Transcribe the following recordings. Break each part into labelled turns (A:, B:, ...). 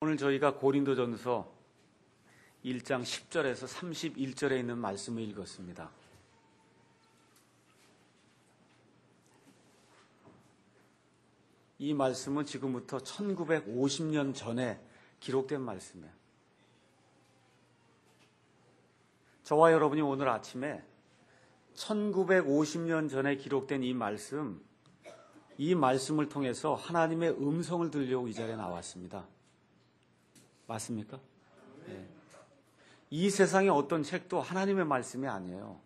A: 오늘 저희가 고린도전서 1장 10절에서 31절에 있는 말씀을 읽었습니다. 이 말씀은 지금부터 1950년 전에 기록된 말씀이에요. 저와 여러분이 오늘 아침에 1950년 전에 기록된 이 말씀을 통해서 하나님의 음성을 들려고 이 자리에 나왔습니다. 맞습니까? 네. 이 세상의 어떤 책도 하나님의 말씀이 아니에요.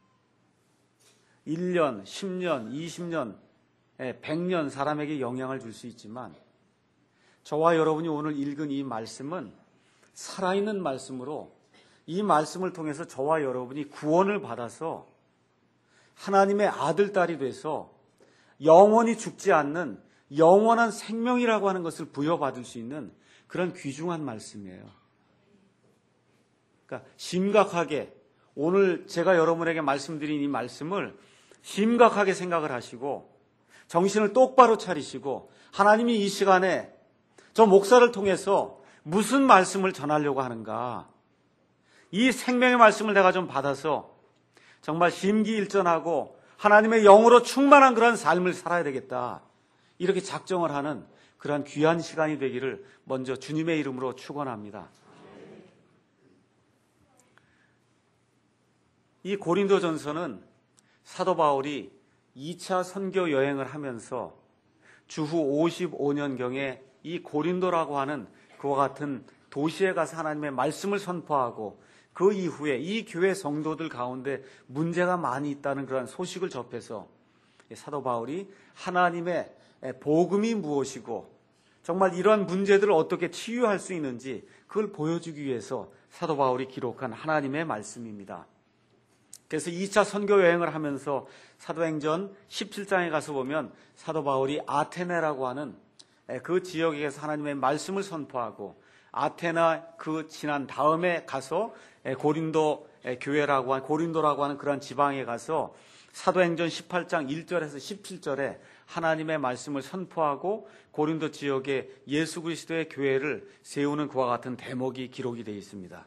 A: 1년, 10년, 20년, 100년 사람에게 영향을 줄 수 있지만 저와 여러분이 오늘 읽은 이 말씀은 살아있는 말씀으로 이 말씀을 통해서 저와 여러분이 구원을 받아서 하나님의 아들, 딸이 돼서 영원히 죽지 않는 영원한 생명이라고 하는 것을 부여받을 수 있는 그런 귀중한 말씀이에요. 그러니까 심각하게 오늘 제가 여러분에게 말씀드린 이 말씀을 심각하게 생각을 하시고 정신을 똑바로 차리시고 하나님이 이 시간에 저 목사를 통해서 무슨 말씀을 전하려고 하는가, 이 생명의 말씀을 내가 좀 받아서 정말 심기일전하고 하나님의 영으로 충만한 그런 삶을 살아야 되겠다, 이렇게 작정을 하는 그러한 귀한 시간이 되기를 먼저 주님의 이름으로 축원합니다. 이 고린도전서는 사도 바울이 2차 선교 여행을 하면서 주후 55년경에 이 고린도라고 하는 그와 같은 도시에 가서 하나님의 말씀을 선포하고 그 이후에 이 교회 성도들 가운데 문제가 많이 있다는 그런 소식을 접해서 사도 바울이 하나님의 복음이 무엇이고 정말 이러한 문제들을 어떻게 치유할 수 있는지 그걸 보여주기 위해서 사도 바울이 기록한 하나님의 말씀입니다. 그래서 2차 선교 여행을 하면서 사도행전 17장에 가서 보면 사도 바울이 아테네라고 하는 그 지역에서 하나님의 말씀을 선포하고 아테나 그 지난 다음에 가서 고린도 교회라고 하는 고린도라고 하는 그런 지방에 가서 사도행전 18장 1절에서 17절에 하나님의 말씀을 선포하고 고린도 지역에 예수 그리스도의 교회를 세우는 그와 같은 대목이 기록이 되어 있습니다.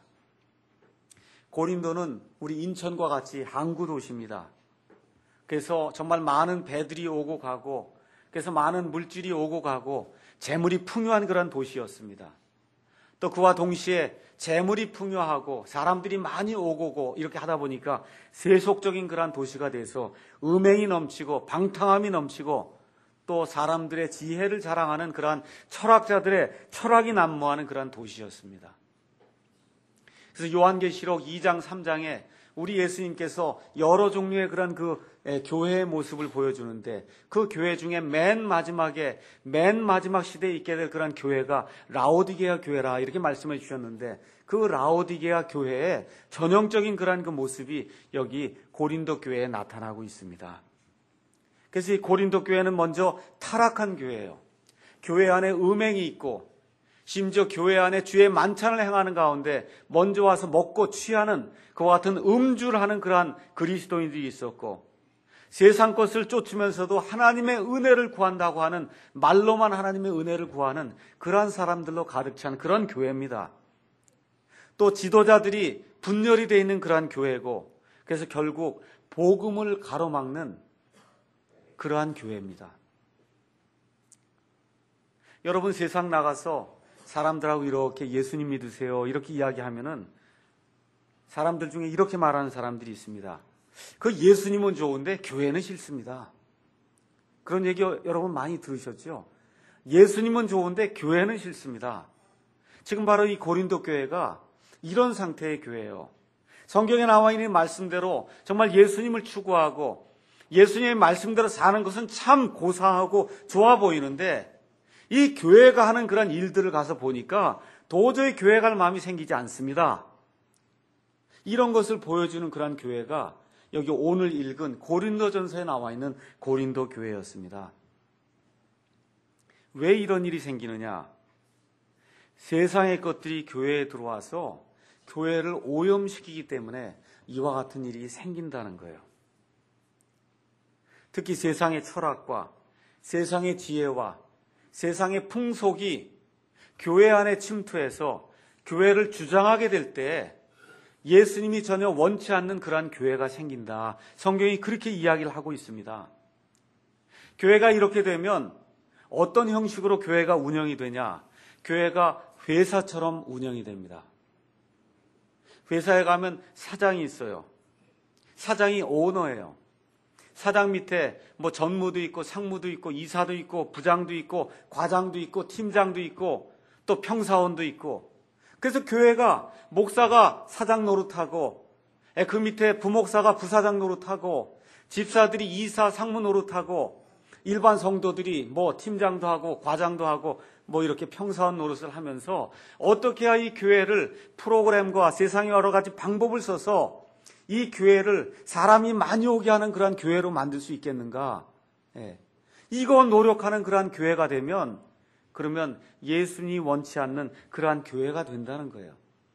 A: 고린도는 우리 인천과 같이 항구 도시입니다. 그래서 정말 많은 배들이 오고 가고 그래서 많은 물질이 오고 가고 재물이 풍요한 그런 도시였습니다. 또 그와 동시에 재물이 풍요하고 사람들이 많이 오고 이렇게 하다 보니까 세속적인 그런 도시가 돼서 음행이 넘치고 방탕함이 넘치고 또 사람들의 지혜를 자랑하는 그러한 철학자들의 철학이 난무하는 그런 도시였습니다. 그래서 요한계시록 2장 3장에 우리 예수님께서 여러 종류의 그런 그 교회의 모습을 보여주는데 그 교회 중에 맨 마지막 시대에 있게 될 그런 교회가 라오디게아 교회라 이렇게 말씀해 주셨는데 그 라오디게아 교회의 전형적인 그런 그 모습이 여기 고린도 교회에 나타나고 있습니다. 그래서 이 고린도 교회는 먼저 타락한 교회예요. 교회 안에 음행이 있고 심지어 교회 안에 주의 만찬을 행하는 가운데 먼저 와서 먹고 취하는 그와 같은 음주를 하는 그러한 그리스도인들이 있었고 세상 것을 쫓으면서도 하나님의 은혜를 구한다고 하는 말로만 하나님의 은혜를 구하는 그러한 사람들로 가득 찬 그런 교회입니다. 또 지도자들이 분열이 되어 있는 그러한 교회고 그래서 결국 복음을 가로막는 그러한 교회입니다. 여러분 세상 나가서 사람들하고 이렇게 예수님 믿으세요 이렇게 이야기하면은 사람들 중에 이렇게 말하는 사람들이 있습니다. 그 예수님은 좋은데 교회는 싫습니다. 그런 얘기 여러분 많이 들으셨죠? 예수님은 좋은데 교회는 싫습니다. 지금 바로 이 고린도 교회가 이런 상태의 교회예요. 성경에 나와 있는 말씀대로 정말 예수님을 추구하고 예수님의 말씀대로 사는 것은 참 고상하고 좋아 보이는데 이 교회가 하는 그런 일들을 가서 보니까 도저히 교회 갈 마음이 생기지 않습니다. 이런 것을 보여주는 그런 교회가 여기 오늘 읽은 고린도전서에 나와 있는 고린도 교회였습니다. 왜 이런 일이 생기느냐? 세상의 것들이 교회에 들어와서 교회를 오염시키기 때문에 이와 같은 일이 생긴다는 거예요. 특히 세상의 철학과 세상의 지혜와 세상의 풍속이 교회 안에 침투해서 교회를 주장하게 될 때 예수님이 전혀 원치 않는 그러한 교회가 생긴다. 성경이 그렇게 이야기를 하고 있습니다. 교회가 이렇게 되면 어떤 형식으로 교회가 운영이 되냐? 교회가 회사처럼 운영이 됩니다. 회사에 가면 사장이 있어요. 사장이 오너예요. 사장 밑에 뭐 전무도 있고 상무도 있고 이사도 있고 부장도 있고 과장도 있고 팀장도 있고 또 평사원도 있고, 그래서 교회가 목사가 사장 노릇하고 그 밑에 부목사가 부사장 노릇하고 집사들이 이사 상무 노릇하고 일반 성도들이 뭐 팀장도 하고 과장도 하고 뭐 이렇게 평사원 노릇을 하면서 어떻게 해야 이 교회를 프로그램과 세상의 여러 가지 방법을 써서 이 교회를 사람이 많이 오게 하는 그러한 교회로 만들 수 있겠는가? 이거 노력하는 그러한 교회가 되면 그러면 예수님이 원치 않는 그러한 교회가 된다는 거예요.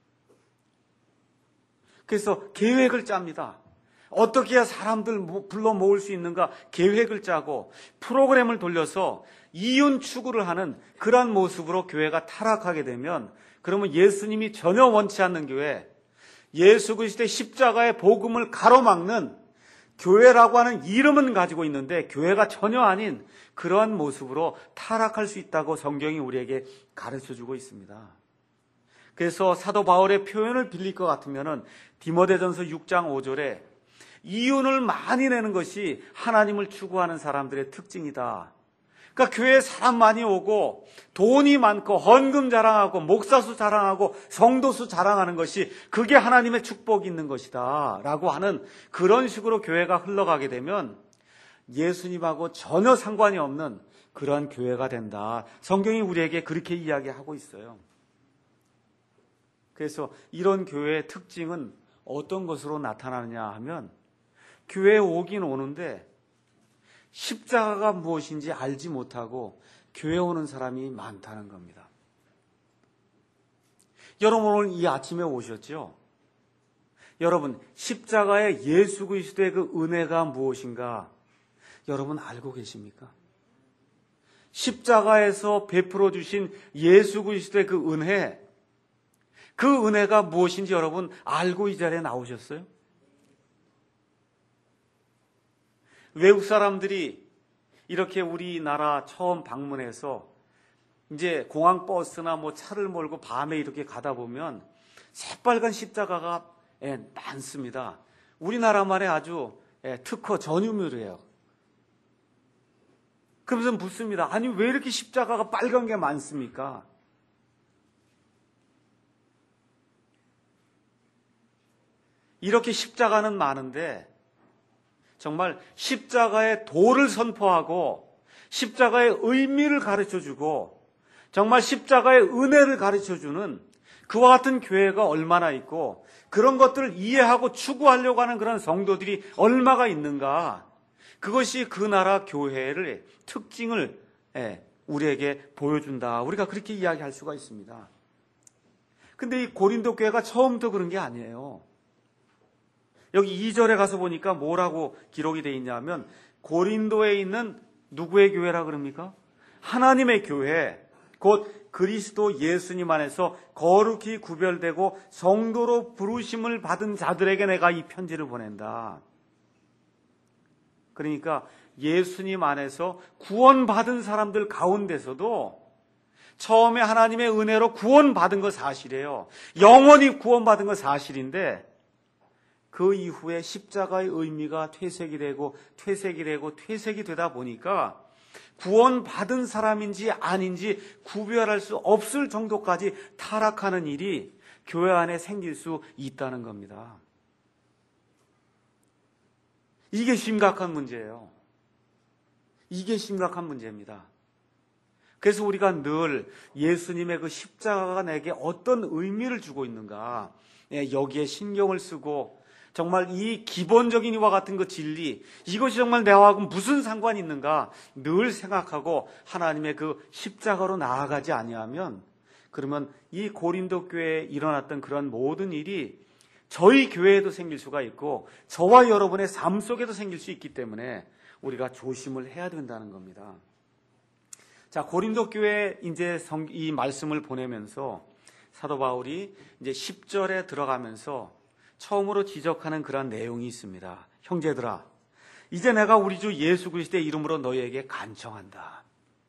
A: 그래서 계획을 짭니다. 어떻게 해야 사람들 불러 모을 수 있는가 계획을 짜고 프로그램을 돌려서 이윤 추구를 하는 그러한 모습으로 교회가 타락하게 되면 그러면 예수님이 전혀 원치 않는 교회, 예수 그리스도의 십자가의 복음을 가로막는 교회라고 하는 이름은 가지고 있는데 교회가 전혀 아닌 그러한 모습으로 타락할 수 있다고 성경이 우리에게 가르쳐주고 있습니다. 그래서 사도 바울의 표현을 빌릴 것 같으면 디모데전서 6장 5절에 이윤을 많이 내는 것이 하나님을 추구하는 사람들의 특징이다. 그러니까 교회에 사람 많이 오고 돈이 많고 헌금 자랑하고 목사수 자랑하고 성도수 자랑하는 것이 그게 하나님의 축복이 있는 것이다 라고 하는 그런 식으로 교회가 흘러가게 되면 예수님하고 전혀 상관이 없는 그러한 교회가 된다. 성경이 우리에게 그렇게 이야기하고 있어요. 그래서 이런 교회의 특징은 어떤 것으로 나타나느냐 하면 교회에 오긴 오는데 십자가가 무엇인지 알지 못하고 교회 오는 사람이 많다는 겁니다. 여러분 오늘 이 아침에 오셨죠? 여러분 십자가의 예수 그리스도의 그 은혜가 무엇인가 여러분 알고 계십니까? 십자가에서 베풀어 주신 예수 그리스도의 그 은혜, 그 은혜가 무엇인지 여러분 알고 이 자리에 나오셨어요? 외국 사람들이 이렇게 우리나라 처음 방문해서 이제 공항 버스나 뭐 차를 몰고 밤에 이렇게 가다 보면 새빨간 십자가가 많습니다. 우리나라만의 아주 특허 전유물이에요. 그러면서 묻습니다. 아니 왜 이렇게 십자가가 빨간 게 많습니까? 이렇게 십자가는 많은데 정말 십자가의 도를 선포하고 십자가의 의미를 가르쳐주고 정말 십자가의 은혜를 가르쳐주는 그와 같은 교회가 얼마나 있고 그런 것들을 이해하고 추구하려고 하는 그런 성도들이 얼마가 있는가. 그것이 그 나라 교회의 특징을 우리에게 보여준다. 우리가 그렇게 이야기할 수가 있습니다. 근데 이 고린도 교회가 처음부터 그런 게 아니에요. 여기 2절에 가서 보니까 뭐라고 기록이 되어 있냐면 고린도에 있는 누구의 교회라 그럽니까? 하나님의 교회, 곧 그리스도 예수님 안에서 거룩히 구별되고 성도로 부르심을 받은 자들에게 내가 이 편지를 보낸다. 그러니까 예수님 안에서 구원받은 사람들 가운데서도 처음에 하나님의 은혜로 구원받은 거 사실이에요. 영원히 구원받은 거 사실인데 그 이후에 십자가의 의미가 퇴색이 되고 퇴색이 되다 보니까 구원받은 사람인지 아닌지 구별할 수 없을 정도까지 타락하는 일이 교회 안에 생길 수 있다는 겁니다. 이게 심각한 문제예요. 이게 심각한 문제입니다. 그래서 우리가 늘 예수님의 그 십자가가 내게 어떤 의미를 주고 있는가 여기에 신경을 쓰고 정말 이 기본적인 이와 같은 그 진리, 이것이 정말 나하고 무슨 상관이 있는가 늘 생각하고 하나님의 그 십자가로 나아가지 아니하면 그러면 이 고린도 교회에 일어났던 그런 모든 일이 저희 교회에도 생길 수가 있고 저와 여러분의 삶 속에도 생길 수 있기 때문에 우리가 조심을 해야 된다는 겁니다. 자, 고린도 교회에 이제 이 말씀을 보내면서 사도 바울이 이제 10절에 들어가면서 처음으로 지적하는 그런 내용이 있습니다. 형제들아, 이제 내가 우리 주 예수 그리스도의 이름으로 너희에게 간청한다.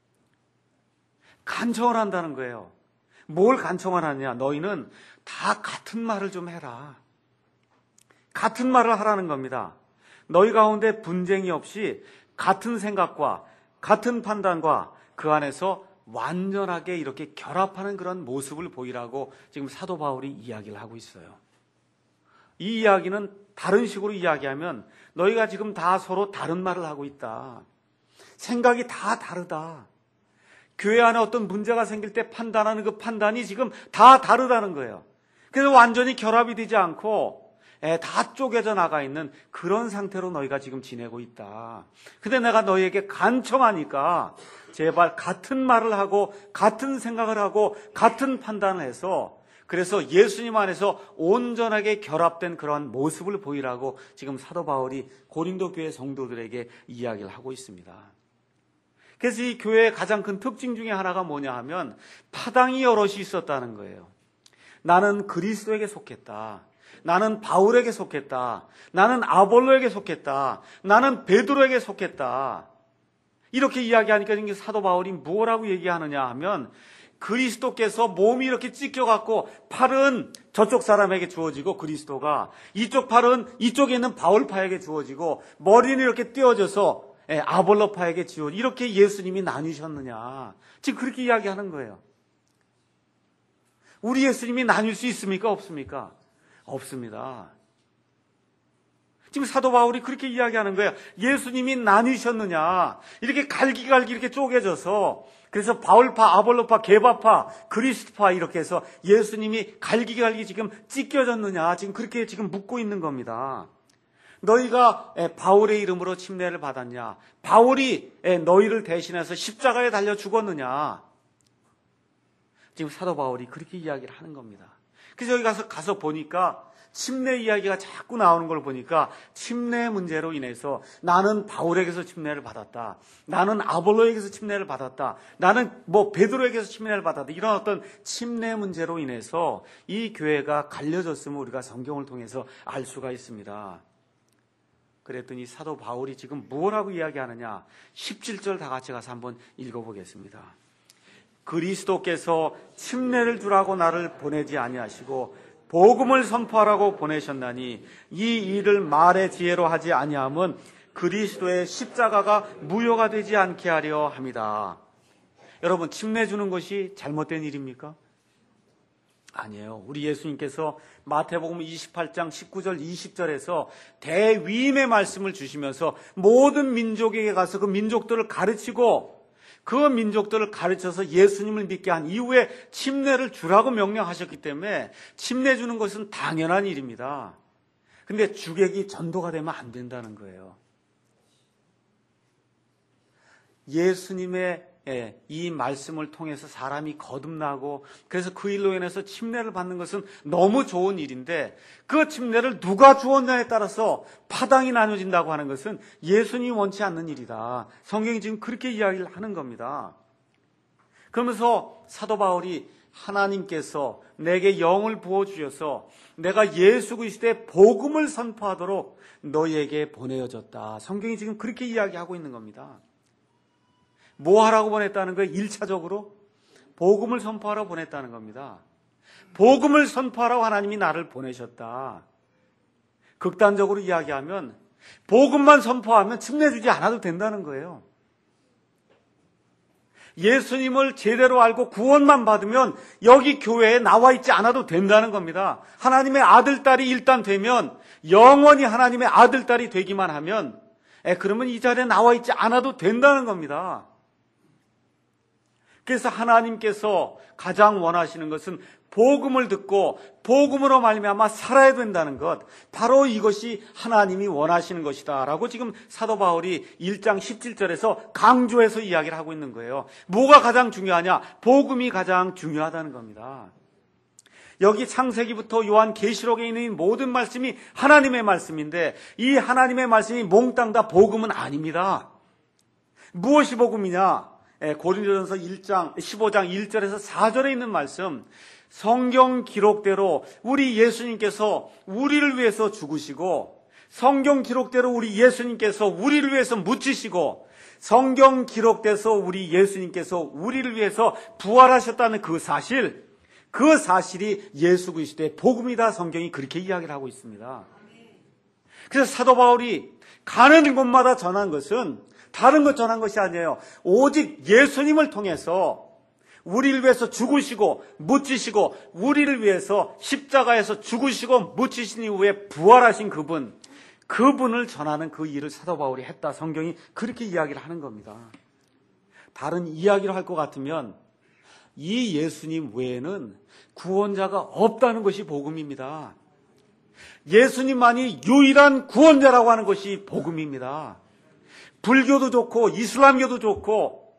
A: 간청을 한다는 거예요. 뭘 간청을 하느냐? 너희는 다 같은 말을 좀 해라. 같은 말을 하라는 겁니다. 너희 가운데 분쟁이 없이 같은 생각과 같은 판단과 그 안에서 완전하게 이렇게 결합하는 그런 모습을 보이라고 지금 사도 바울이 이야기를 하고 있어요. 이 이야기는 다른 식으로 이야기하면 너희가 지금 다 서로 다른 말을 하고 있다. 생각이 다 다르다. 교회 안에 어떤 문제가 생길 때 판단하는 그 판단이 지금 다 다르다는 거예요. 그래서 완전히 결합이 되지 않고 다 쪼개져 나가 있는 그런 상태로 너희가 지금 지내고 있다. 근데 내가 너희에게 간청하니까 제발 같은 말을 하고 같은 생각을 하고 같은 판단을 해서 그래서 예수님 안에서 온전하게 결합된 그러한 모습을 보이라고 지금 사도 바울이 고린도 교회 성도들에게 이야기를 하고 있습니다. 그래서 이 교회의 가장 큰 특징 중에 하나가 뭐냐 하면 파당이 여럿이 있었다는 거예요. 나는 그리스도에게 속했다. 나는 바울에게 속했다. 나는 아볼로에게 속했다. 나는 베드로에게 속했다. 이렇게 이야기하니까 사도 바울이 뭐라고 얘기하느냐 하면 그리스도께서 몸이 이렇게 찢겨갖고 팔은 저쪽 사람에게 주어지고 그리스도가 이쪽 팔은 이쪽에 있는 바울파에게 주어지고 머리는 이렇게 띄어져서 아볼로파에게 주어지고 이렇게 예수님이 나뉘셨느냐. 지금 그렇게 이야기하는 거예요. 우리 예수님이 나뉠 수 있습니까? 없습니까? 없습니다. 지금 사도 바울이 그렇게 이야기하는 거예요. 예수님이 나뉘셨느냐. 이렇게 갈기갈기 이렇게 쪼개져서 그래서 바울파, 아볼로파, 게바파, 그리스도파 이렇게 해서 예수님이 갈기갈기 지금 찢겨졌느냐. 지금 그렇게 지금 묻고 있는 겁니다. 너희가 바울의 이름으로 침례를 받았냐. 바울이 너희를 대신해서 십자가에 달려 죽었느냐. 지금 사도 바울이 그렇게 이야기를 하는 겁니다. 그래서 여기 가서 보니까 침례 이야기가 자꾸 나오는 걸 보니까 침례 문제로 인해서 나는 바울에게서 침례를 받았다. 나는 아볼로에게서 침례를 받았다. 나는 베드로에게서 침례를 받았다. 이런 어떤 침례 문제로 인해서 이 교회가 갈려졌음을 우리가 성경을 통해서 알 수가 있습니다. 그랬더니 사도 바울이 지금 뭐라고 이야기하느냐. 17절 다 같이 가서 한번 읽어보겠습니다. 그리스도께서 침례를 주라고 나를 보내지 아니하시고 복음을 선포하라고 보내셨나니 이 일을 말의 지혜로 하지 아니함은 그리스도의 십자가가 무효가 되지 않게 하려 함이다. 여러분, 침례 주는 것이 잘못된 일입니까? 아니에요. 우리 예수님께서 마태복음 28장 19절 20절에서 대위임의 말씀을 주시면서 모든 민족에게 가서 그 민족들을 가르치고 그 민족들을 가르쳐서 예수님을 믿게 한 이후에 침례를 주라고 명령하셨기 때문에 침례 주는 것은 당연한 일입니다. 근데 주객이 전도가 되면 안 된다는 거예요. 예수님의 이 말씀을 통해서 사람이 거듭나고 그래서 그 일로 인해서 침례를 받는 것은 너무 좋은 일인데 그 침례를 누가 주었냐에 따라서 파당이 나눠진다고 하는 것은 예수님이 원치 않는 일이다. 성경이 지금 그렇게 이야기를 하는 겁니다. 그러면서 사도 바울이 하나님께서 내게 영을 부어주셔서 내가 예수 그리스도의 복음을 선포하도록 너희에게 보내어졌다. 성경이 지금 그렇게 이야기하고 있는 겁니다. 뭐 하라고 보냈다는 거예요? 1차적으로 복음을 선포하라고 보냈다는 겁니다. 복음을 선포하라고 하나님이 나를 보내셨다. 극단적으로 이야기하면 복음만 선포하면 침례 주지 않아도 된다는 거예요. 예수님을 제대로 알고 구원만 받으면 여기 교회에 나와 있지 않아도 된다는 겁니다. 하나님의 아들, 딸이 일단 되면 영원히 하나님의 아들, 딸이 되기만 하면 그러면 이 자리에 나와 있지 않아도 된다는 겁니다. 그래서 하나님께서 가장 원하시는 것은 복음을 듣고 복음으로 말미암아 살아야 된다는 것, 바로 이것이 하나님이 원하시는 것이다 라고 지금 사도 바울이 1장 17절에서 강조해서 이야기를 하고 있는 거예요. 뭐가 가장 중요하냐? 복음이 가장 중요하다는 겁니다. 여기 창세기부터 요한계시록에 있는 모든 말씀이 하나님의 말씀인데 이 하나님의 말씀이 몽땅 다 복음은 아닙니다. 무엇이 복음이냐? 고린도전서 15장 1절에서 4절에 있는 말씀, 성경 기록대로 우리 예수님께서 우리를 위해서 죽으시고, 성경 기록대로 우리 예수님께서 우리를 위해서 묻히시고, 성경 기록돼서 우리 예수님께서 우리를 위해서 부활하셨다는 그 사실이 예수 그리스도의 복음이다. 성경이 그렇게 이야기를 하고 있습니다. 그래서 사도 바울이 가는 곳마다 전한 것은 다른 것 전한 것이 아니에요. 오직 예수님을 통해서 우리를 위해서 죽으시고 묻히시고 우리를 위해서 십자가에서 죽으시고 묻히신 이후에 부활하신 그분을 전하는 그 일을 사도 바울이 했다. 성경이 그렇게 이야기를 하는 겁니다. 다른 이야기를 할 것 같으면 이 예수님 외에는 구원자가 없다는 것이 복음입니다. 예수님만이 유일한 구원자라고 하는 것이 복음입니다. 불교도 좋고 이슬람교도 좋고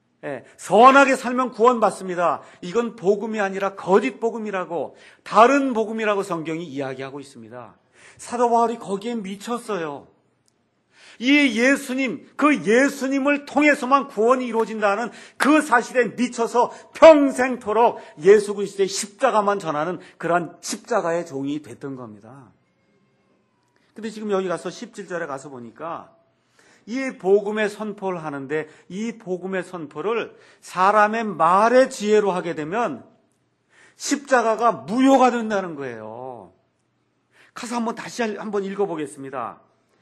A: 선하게 살면 구원받습니다. 이건 복음이 아니라 거짓 복음이라고, 다른 복음이라고 성경이 이야기하고 있습니다. 사도 바울이 거기에 미쳤어요. 이 예수님, 그 예수님을 통해서만 구원이 이루어진다는 그 사실에 미쳐서 평생토록 예수 그리스도의 십자가만 전하는 그러한 십자가의 종이 됐던 겁니다. 근데 지금 여기 가서 17절에 가서 보니까 이 복음의 선포를 하는데, 이 복음의 선포를 사람의 말의 지혜로 하게 되면 십자가가 무효가 된다는 거예요. 가서 다시 한번 읽어보겠습니다.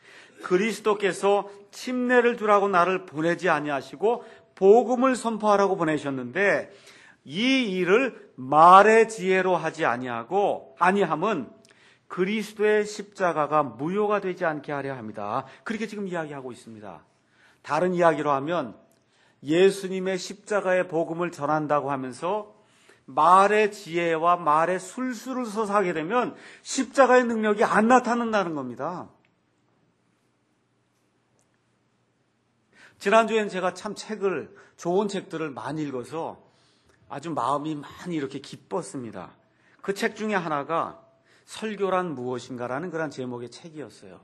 A: 그리스도께서 침례를 주라고 나를 보내지 아니하시고 복음을 선포하라고 보내셨는데, 이 일을 말의 지혜로 하지 아니함은 그리스도의 십자가가 무효가 되지 않게 하려 합니다. 그렇게 지금 이야기하고 있습니다. 다른 이야기로 하면 예수님의 십자가의 복음을 전한다고 하면서 말의 지혜와 말의 술수를 써서 하게 되면 십자가의 능력이 안 나타난다는 겁니다. 지난주엔 제가 참 좋은 책들을 많이 읽어서 아주 마음이 많이 이렇게 기뻤습니다. 그 책 중에 하나가 설교란 무엇인가라는 그런 제목의 책이었어요.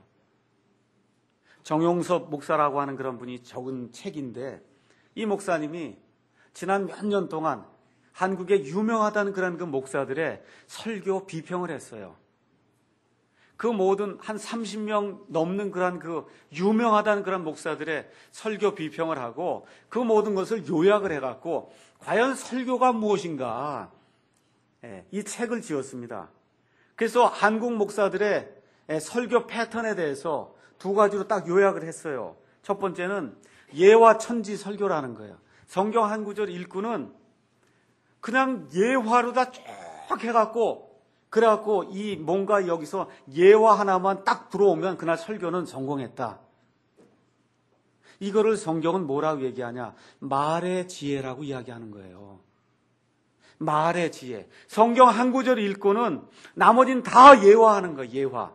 A: 정용섭 목사라고 하는 그런 분이 적은 책인데, 이 목사님이 지난 몇 년 동안 한국에 유명하다는 그런 그 목사들의 설교 비평을 했어요. 그 모든 한 30명 넘는 그런 그 유명하다는 그런 목사들의 설교 비평을 하고 그 모든 것을 요약을 해갖고 과연 설교가 무엇인가, 이 책을 지었습니다. 그래서 한국 목사들의 설교 패턴에 대해서 두 가지로 딱 요약을 했어요. 첫 번째는 예화 천지 설교라는 거예요. 성경 한 구절 읽고는 그냥 예화로 다 쭉 해갖고, 그래갖고 이 뭔가 여기서 예화 하나만 딱 들어오면 그날 설교는 성공했다. 이거를 성경은 뭐라고 얘기하냐? 말의 지혜라고 이야기하는 거예요. 말의 지혜. 성경 한 구절 읽고는 나머지는 다 예화하는 거예요. 예화.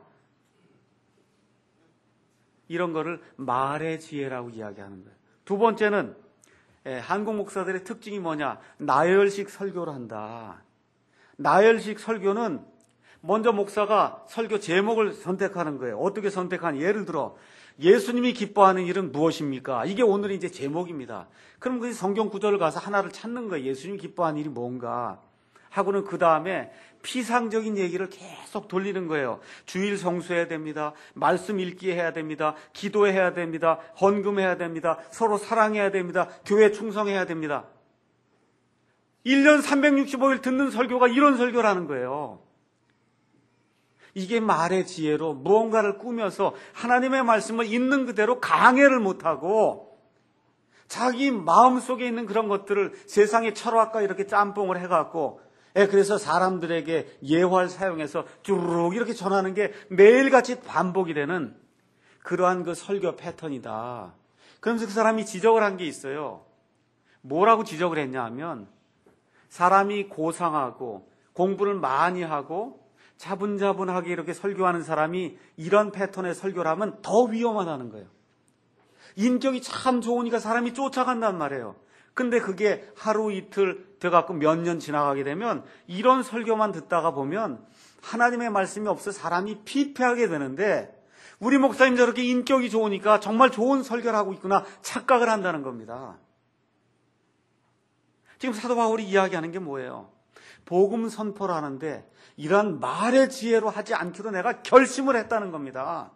A: 이런 거를 말의 지혜라고 이야기하는 거예요. 두 번째는 한국 목사들의 특징이 뭐냐? 나열식 설교를 한다. 나열식 설교는 먼저 목사가 설교 제목을 선택하는 거예요. 어떻게 선택하냐? 예를 들어 예수님이 기뻐하는 일은 무엇입니까? 이게 오늘의 이제 제목입니다. 그럼 그 성경 구절을 가서 하나를 찾는 거예요. 예수님이 기뻐하는 일이 뭔가 하고는 그 다음에 피상적인 얘기를 계속 돌리는 거예요. 주일 성수해야 됩니다. 말씀 읽기 해야 됩니다. 기도해야 됩니다. 헌금해야 됩니다. 서로 사랑해야 됩니다. 교회 충성해야 됩니다. 1년 365일 듣는 설교가 이런 설교라는 거예요. 이게 말의 지혜로 무언가를 꾸며서 하나님의 말씀을 있는 그대로 강해를 못하고 자기 마음속에 있는 그런 것들을 세상의 철학과 이렇게 짬뽕을 해갖고, 그래서 사람들에게 예화를 사용해서 쭈르륵 이렇게 전하는 게 매일같이 반복이 되는 그러한 그 설교 패턴이다. 그러면서 그 사람이 지적을 한 게 있어요. 뭐라고 지적을 했냐 하면, 사람이 고상하고 공부를 많이 하고 자분자분하게 이렇게 설교하는 사람이 이런 패턴의 설교를 하면 더 위험하다는 거예요. 인격이 참 좋으니까 사람이 쫓아간단 말이에요. 근데 그게 하루 이틀 돼갖고 몇 년 지나가게 되면 이런 설교만 듣다가 보면 하나님의 말씀이 없어 사람이 피폐하게 되는데, 우리 목사님 저렇게 인격이 좋으니까 정말 좋은 설교를 하고 있구나 착각을 한다는 겁니다. 지금 사도 바울이 이야기하는 게 뭐예요? 복음 선포를 하는데 이런 말의 지혜로 하지 않기로 내가 결심을 했다는 겁니다.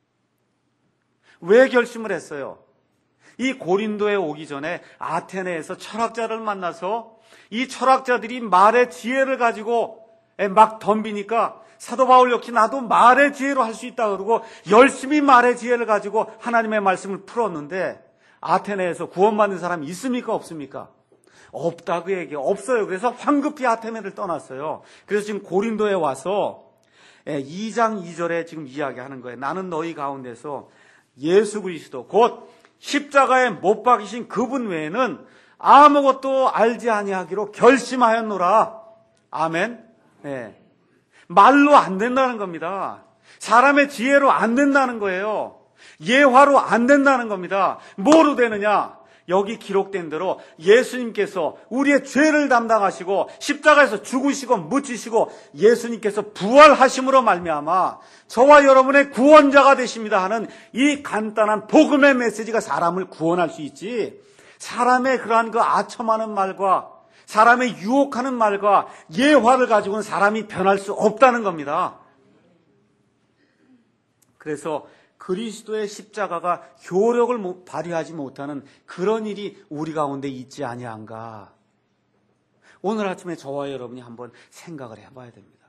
A: 왜 결심을 했어요? 이 고린도에 오기 전에 아테네에서 철학자를 만나서 이 철학자들이 말의 지혜를 가지고 막 덤비니까 사도 바울 역시 나도 말의 지혜로 할 수 있다 그러고 열심히 말의 지혜를 가지고 하나님의 말씀을 풀었는데 아테네에서 구원받는 사람이 있습니까? 없습니까? 없다고 얘기해요. 없어요. 그래서 황급히 아테네를 떠났어요. 그래서 지금 고린도에 와서 2장 2절에 지금 이야기하는 거예요. 나는 너희 가운데서 예수 그리스도 곧 십자가에 못 박이신 그분 외에는 아무것도 알지 아니하기로 결심하였노라. 아멘. 네. 말로 안 된다는 겁니다. 사람의 지혜로 안 된다는 거예요. 예화로 안 된다는 겁니다. 뭐로 되느냐? 여기 기록된 대로 예수님께서 우리의 죄를 담당하시고 십자가에서 죽으시고 묻히시고 예수님께서 부활하심으로 말미암아 저와 여러분의 구원자가 되십니다 하는 이 간단한 복음의 메시지가 사람을 구원할 수 있지, 사람의 그러한 그 아첨하는 말과 사람의 유혹하는 말과 예화를 가지고는 사람이 변할 수 없다는 겁니다. 그래서 그리스도의 십자가가 효력을 발휘하지 못하는 그런 일이 우리 가운데 있지 아니한가. 오늘 아침에 저와 여러분이 한번 생각을 해봐야 됩니다.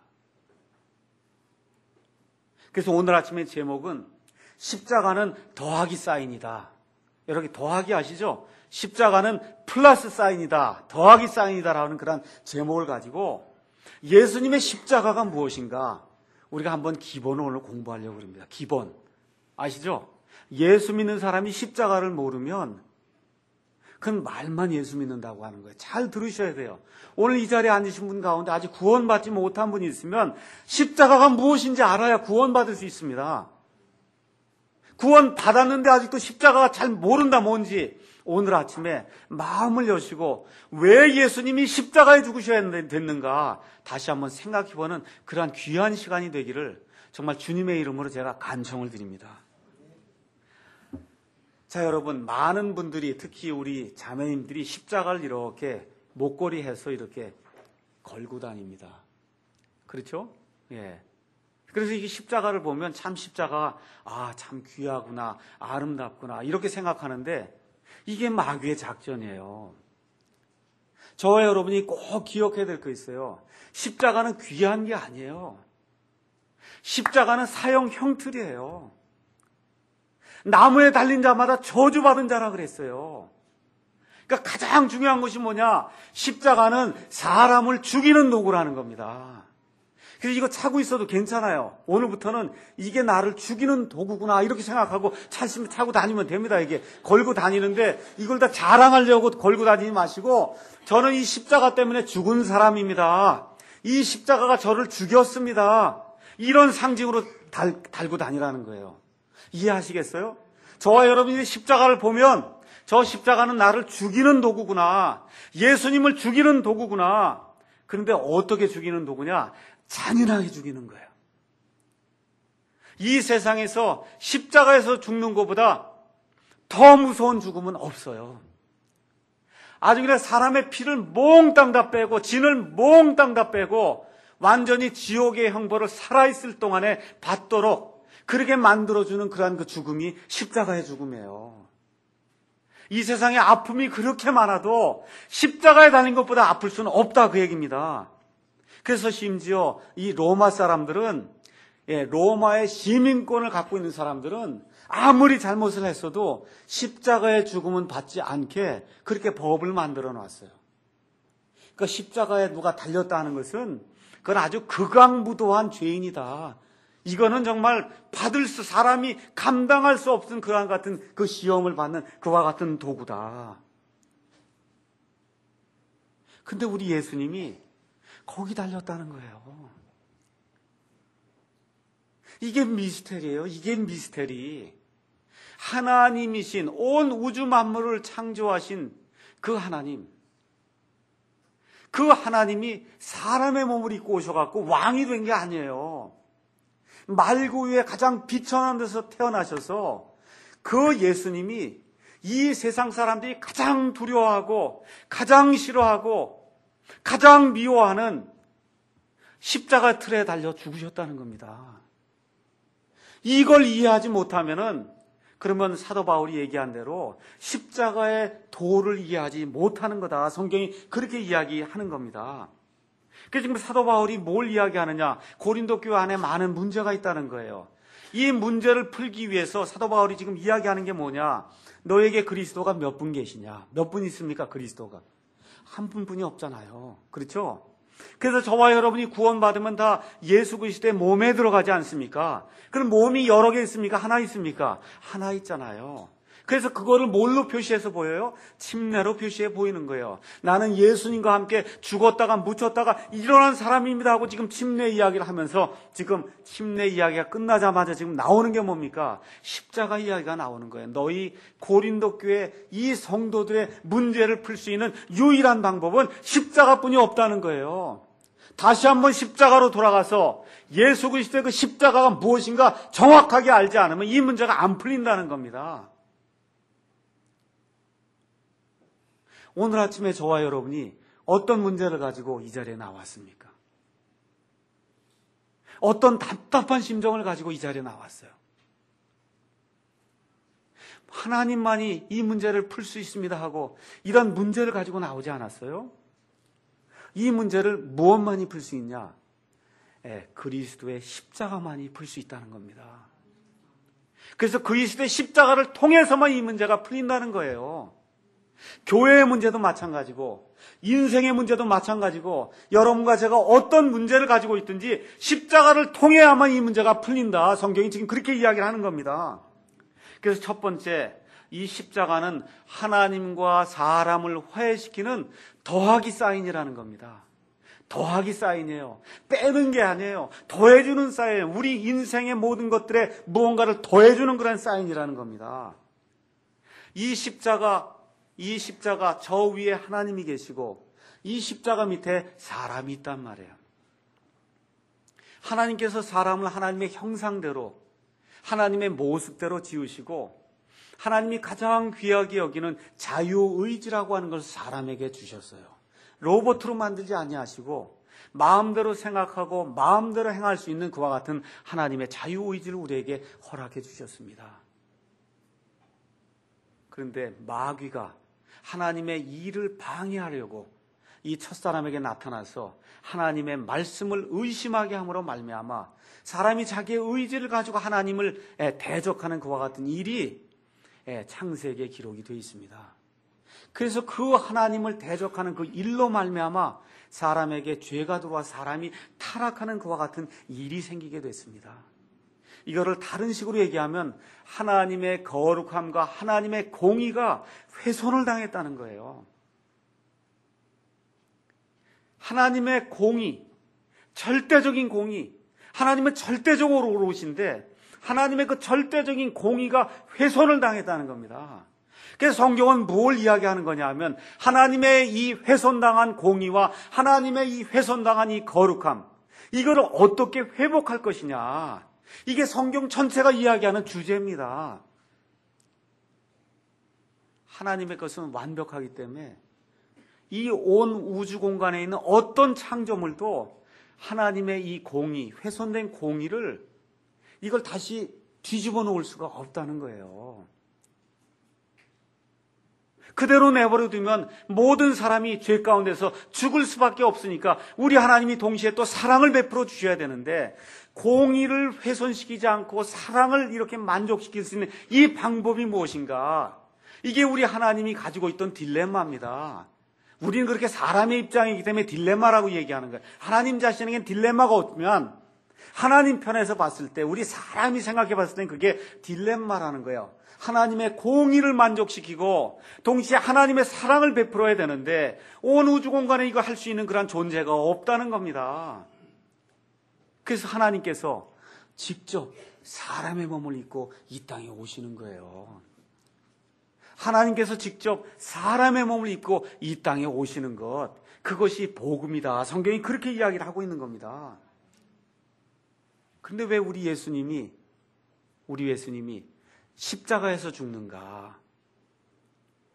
A: 그래서 오늘 아침의 제목은 십자가는 더하기 사인이다. 여러분 더하기 아시죠? 십자가는 플러스 사인이다, 더하기 사인이다라는 그런 제목을 가지고 예수님의 십자가가 무엇인가 우리가 한번 기본을 오늘 공부하려고 합니다. 기본 아시죠? 예수 믿는 사람이 십자가를 모르면 그건 말만 예수 믿는다고 하는 거예요. 잘 들으셔야 돼요. 오늘 이 자리에 앉으신 분 가운데 아직 구원받지 못한 분이 있으면 십자가가 무엇인지 알아야 구원받을 수 있습니다. 구원받았는데 아직도 십자가가 잘 모른다 뭔지 오늘 아침에 마음을 여시고 왜 예수님이 십자가에 죽으셔야 됐는가 다시 한번 생각해보는 그러한 귀한 시간이 되기를 정말 주님의 이름으로 제가 간청을 드립니다. 자, 여러분, 많은 분들이 특히 우리 자매님들이 십자가를 이렇게 목걸이 해서 이렇게 걸고 다닙니다. 그렇죠? 예. 그래서 이 십자가를 보면 참 십자가가 참 귀하구나, 아름답구나 이렇게 생각하는데 이게 마귀의 작전이에요. 저와 여러분이 꼭 기억해야 될 거 있어요. 십자가는 귀한 게 아니에요. 십자가는 사형 형틀이에요. 나무에 달린 자마다 저주받은 자라 그랬어요. 그러니까 가장 중요한 것이 뭐냐? 십자가는 사람을 죽이는 도구라는 겁니다. 그래서 이거 차고 있어도 괜찮아요. 오늘부터는 이게 나를 죽이는 도구구나 이렇게 생각하고 차고 다니면 됩니다. 이게 걸고 다니는데 이걸 다 자랑하려고 걸고 다니지 마시고 저는 이 십자가 때문에 죽은 사람입니다. 이 십자가가 저를 죽였습니다. 이런 상징으로 달고 다니라는 거예요. 이해하시겠어요? 저와 여러분이 십자가를 보면 저 십자가는 나를 죽이는 도구구나. 예수님을 죽이는 도구구나. 그런데 어떻게 죽이는 도구냐? 잔인하게 죽이는 거예요. 이 세상에서 십자가에서 죽는 것보다 더 무서운 죽음은 없어요. 아주 그냥 사람의 피를 몽땅 다 빼고 진을 몽땅 다 빼고 완전히 지옥의 형벌을 살아있을 동안에 받도록 그렇게 만들어주는 그러한 그 죽음이 십자가의 죽음이에요. 이 세상에 아픔이 그렇게 많아도 십자가에 달린 것보다 아플 수는 없다 그 얘기입니다. 그래서 심지어 이 로마 사람들은 로마의 시민권을 갖고 있는 사람들은 아무리 잘못을 했어도 십자가의 죽음은 받지 않게 그렇게 법을 만들어 놨어요. 그러니까 십자가에 누가 달렸다는 것은 그건 아주 극악무도한 죄인이다. 이거는 정말 사람이 감당할 수 없는 그와 같은 그 시험을 받는 그와 같은 도구다. 근데 우리 예수님이 거기 달렸다는 거예요. 이게 미스테리예요. 이게 미스테리. 하나님이신 온 우주 만물을 창조하신 그 하나님. 그 하나님이 사람의 몸을 입고 오셔갖고 왕이 된 게 아니에요. 말구 위에 가장 비천한 데서 태어나셔서 그 예수님이 이 세상 사람들이 가장 두려워하고 가장 싫어하고 가장 미워하는 십자가 틀에 달려 죽으셨다는 겁니다. 이걸 이해하지 못하면은 그러면 사도 바울이 얘기한 대로 십자가의 도를 이해하지 못하는 거다. 성경이 그렇게 이야기하는 겁니다. 그래서 지금 사도 바울이 뭘 이야기하느냐? 고린도 교회 안에 많은 문제가 있다는 거예요. 이 문제를 풀기 위해서 사도 바울이 지금 이야기하는 게 뭐냐? 너에게 그리스도가 몇 분 계시냐? 몇 분 있습니까? 그리스도가 한 분뿐이 없잖아요. 그렇죠? 그래서 저와 여러분이 구원받으면 다 예수 그리스도의 몸에 들어가지 않습니까? 그럼 몸이 여러 개 있습니까? 하나 있습니까? 하나 있잖아요. 그래서 그거를 뭘로 표시해서 보여요? 침례로 표시해 보이는 거예요. 나는 예수님과 함께 죽었다가 묻혔다가 일어난 사람입니다 하고 지금 침례 이야기를 하면서 지금 침례 이야기가 끝나자마자 지금 나오는 게 뭡니까? 십자가 이야기가 나오는 거예요. 너희 고린도 교회 이 성도들의 문제를 풀 수 있는 유일한 방법은 십자가뿐이 없다는 거예요. 다시 한번 십자가로 돌아가서 예수 그리스도의 그 십자가가 무엇인가 정확하게 알지 않으면 이 문제가 안 풀린다는 겁니다. 오늘 아침에 저와 여러분이 어떤 문제를 가지고 이 자리에 나왔습니까? 어떤 답답한 심정을 가지고 이 자리에 나왔어요? 하나님만이 이 문제를 풀 수 있습니다 하고 이런 문제를 가지고 나오지 않았어요? 이 문제를 무엇만이 풀 수 있냐? 그리스도의 십자가만이 풀 수 있다는 겁니다. 그래서 그리스도의 십자가를 통해서만 이 문제가 풀린다는 거예요. 교회의 문제도 마찬가지고 인생의 문제도 마찬가지고 여러분과 제가 어떤 문제를 가지고 있든지 십자가를 통해야만 이 문제가 풀린다. 성경이 지금 그렇게 이야기를 하는 겁니다. 그래서 첫 번째, 이 십자가는 하나님과 사람을 화해시키는 더하기 사인이라는 겁니다. 더하기 사인이에요. 빼는 게 아니에요. 더해주는 사인. 우리 인생의 모든 것들에 무언가를 더해주는 그런 사인이라는 겁니다. 이 십자가 저 위에 하나님이 계시고 이 십자가 밑에 사람이 있단 말이에요. 하나님께서 사람을 하나님의 형상대로 하나님의 모습대로 지으시고 하나님이 가장 귀하게 여기는 자유의지라고 하는 것을 사람에게 주셨어요. 로봇으로 만들지 아니하시고 마음대로 생각하고 마음대로 행할 수 있는 그와 같은 하나님의 자유의지를 우리에게 허락해 주셨습니다. 그런데 마귀가 하나님의 일을 방해하려고 이 첫사람에게 나타나서 하나님의 말씀을 의심하게 함으로 말미암아 사람이 자기의 의지를 가지고 하나님을 대적하는 그와 같은 일이 창세기에 기록이 되어 있습니다. 그래서 그 하나님을 대적하는 그 일로 말미암아 사람에게 죄가 들어와 사람이 타락하는 그와 같은 일이 생기게 됐습니다. 이거를 다른 식으로 얘기하면 하나님의 거룩함과 하나님의 공의가 훼손을 당했다는 거예요. 하나님의 공의, 절대적인 공의, 하나님은 절대적으로 옳으신데 하나님의 그 절대적인 공의가 훼손을 당했다는 겁니다. 그래서 성경은 뭘 이야기하는 거냐 하면 하나님의 이 훼손당한 공의와 하나님의 이 훼손당한 이 거룩함, 이거를 어떻게 회복할 것이냐, 이게 성경 전체가 이야기하는 주제입니다. 하나님의 것은 완벽하기 때문에 이 온 우주 공간에 있는 어떤 창조물도 하나님의 이 공의, 훼손된 공의를 이걸 다시 뒤집어 놓을 수가 없다는 거예요. 그대로 내버려 두면 모든 사람이 죄 가운데서 죽을 수밖에 없으니까 우리 하나님이 동시에 또 사랑을 베풀어 주셔야 되는데 공의를 훼손시키지 않고 사랑을 이렇게 만족시킬 수 있는 이 방법이 무엇인가? 이게 우리 하나님이 가지고 있던 딜레마입니다. 우리는 그렇게 사람의 입장이기 때문에 딜레마라고 얘기하는 거예요. 하나님 자신에겐 딜레마가 없으면 하나님 편에서 봤을 때 우리 사람이 생각해 봤을 땐 그게 딜레마라는 거예요. 하나님의 공의를 만족시키고 동시에 하나님의 사랑을 베풀어야 되는데 온 우주 공간에 이거 할 수 있는 그런 존재가 없다는 겁니다. 그래서 하나님께서 직접 사람의 몸을 입고 이 땅에 오시는 거예요. 하나님께서 직접 사람의 몸을 입고 이 땅에 오시는 것, 그것이 복음이다. 성경이 그렇게 이야기를 하고 있는 겁니다. 그런데 왜 우리 예수님이 십자가에서 죽는가?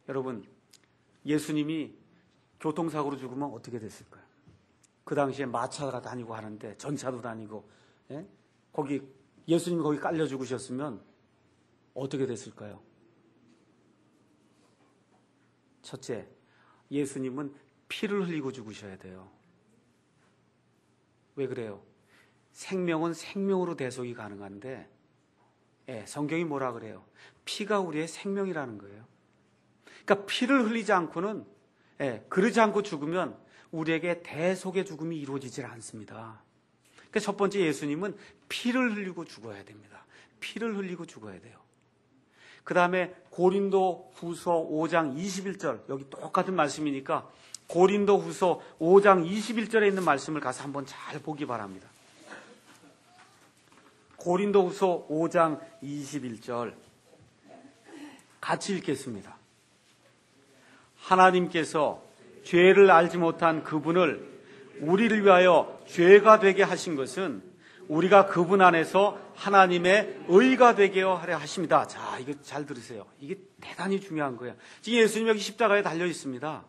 A: 여러분, 예수님이 교통사고로 죽으면 어떻게 됐을까요? 그 당시에 마차가 다니고 하는데, 전차도 다니고, 예? 예수님이 거기 깔려 죽으셨으면 어떻게 됐을까요? 첫째, 예수님은 피를 흘리고 죽으셔야 돼요. 왜 그래요? 생명은 생명으로 대속이 가능한데, 성경이 뭐라 그래요? 피가 우리의 생명이라는 거예요. 그러니까 피를 흘리지 않고는, 그러지 않고 죽으면 우리에게 대속의 죽음이 이루어지질 않습니다. 그러니까 첫 번째, 예수님은 피를 흘리고 죽어야 됩니다. 피를 흘리고 죽어야 돼요. 그 다음에 고린도 후서 5장 21절, 여기 똑같은 말씀이니까 고린도 후서 5장 21절에 있는 말씀을 가서 한번 잘 보기 바랍니다. 고린도 후서 5장 21절 같이 읽겠습니다. 하나님께서 죄를 알지 못한 그분을 우리를 위하여 죄가 되게 하신 것은 우리가 그분 안에서 하나님의 의가 되게 하려 하십니다. 자, 이거 잘 들으세요. 이게 대단히 중요한 거예요. 지금 예수님 여기 십자가에 달려 있습니다.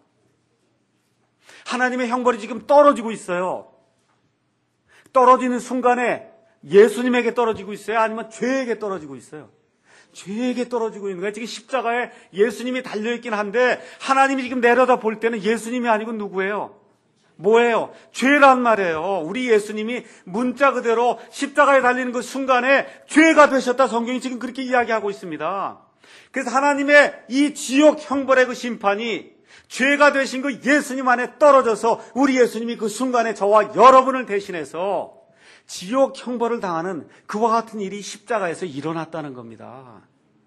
A: 하나님의 형벌이 지금 떨어지고 있어요. 떨어지는 순간에 예수님에게 떨어지고 있어요? 아니면 죄에게 떨어지고 있어요? 죄에게 떨어지고 있는 거예요. 지금 십자가에 예수님이 달려있긴 한데 하나님이 지금 내려다 볼 때는 예수님이 아니고 누구예요? 뭐예요? 죄란 말이에요. 우리 예수님이 문자 그대로 십자가에 달리는 그 순간에 죄가 되셨다. 성경이 지금 그렇게 이야기하고 있습니다. 그래서 하나님의 이 지옥 형벌의 그 심판이 죄가 되신 그 예수님 안에 떨어져서 우리 예수님이 그 순간에 저와 여러분을 대신해서 지옥 형벌을 당하는 그와 같은 일이 십자가에서 일어났다는 겁니다.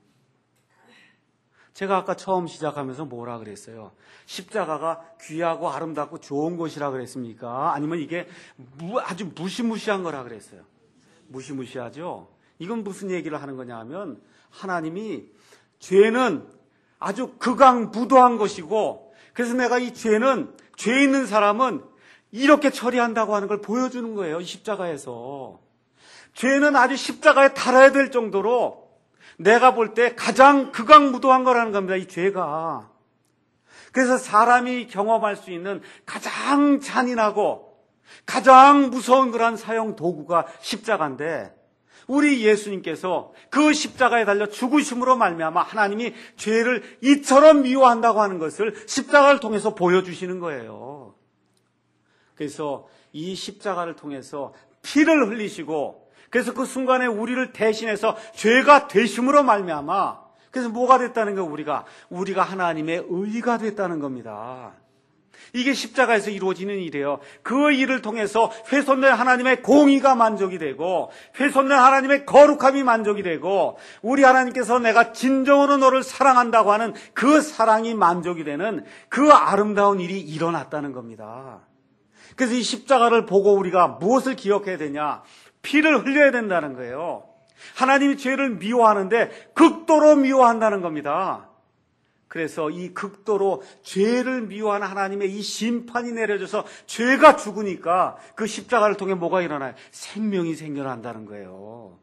A: 제가 아까 처음 시작하면서 뭐라 그랬어요? 십자가가 귀하고 아름답고 좋은 것이라 그랬습니까? 아니면 이게 아주 무시무시한 거라 그랬어요? 무시무시하죠? 이건 무슨 얘기를 하는 거냐 하면 하나님이 죄는 아주 극악무도한 것이고 그래서 내가 이 죄는 죄 있는 사람은 이렇게 처리한다고 하는 걸 보여주는 거예요. 이 십자가에서. 죄는 아주 십자가에 달아야 될 정도로 내가 볼 때 가장 극악무도한 거라는 겁니다. 이 죄가. 그래서 사람이 경험할 수 있는 가장 잔인하고 가장 무서운 그런 사형 도구가 십자가인데 우리 예수님께서 그 십자가에 달려 죽으심으로 말미암아 하나님이 죄를 이처럼 미워한다고 하는 것을 십자가를 통해서 보여주시는 거예요. 그래서 이 십자가를 통해서 피를 흘리시고 그래서 그 순간에 우리를 대신해서 죄가 되심으로 말미암아 그래서 뭐가 됐다는 거예요? 우리가 하나님의 의가 됐다는 겁니다. 이게 십자가에서 이루어지는 일이에요. 그 일을 통해서 훼손된 하나님의 공의가 만족이 되고 훼손된 하나님의 거룩함이 만족이 되고 우리 하나님께서 내가 진정으로 너를 사랑한다고 하는 그 사랑이 만족이 되는 그 아름다운 일이 일어났다는 겁니다. 그래서 이 십자가를 보고 우리가 무엇을 기억해야 되냐? 피를 흘려야 된다는 거예요. 하나님이 죄를 미워하는데 극도로 미워한다는 겁니다. 그래서 이 극도로 죄를 미워하는 하나님의 이 심판이 내려져서 죄가 죽으니까 그 십자가를 통해 뭐가 일어나요? 생명이 생겨난다는 거예요.